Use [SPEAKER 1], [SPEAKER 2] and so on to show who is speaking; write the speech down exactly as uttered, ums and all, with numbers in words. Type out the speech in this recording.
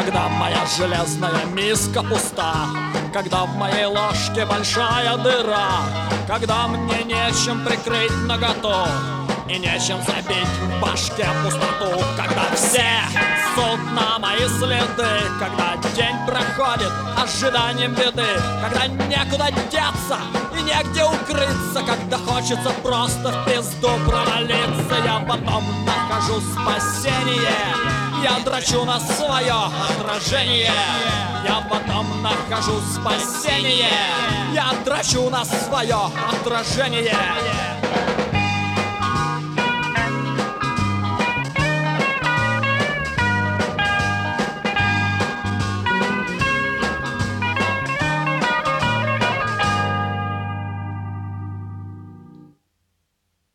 [SPEAKER 1] Когда моя железная миска пуста, когда в моей ложке большая дыра, когда мне нечем прикрыть наготу и нечем забить в башке пустоту, когда все суд на мои следы, когда день проходит ожиданием беды, когда некуда деться и негде укрыться, когда хочется просто в пизду провалиться, я потом нахожу спасение, я дрочу на свое отражение. Я потом нахожу спасение, я дрочу на свое отражение.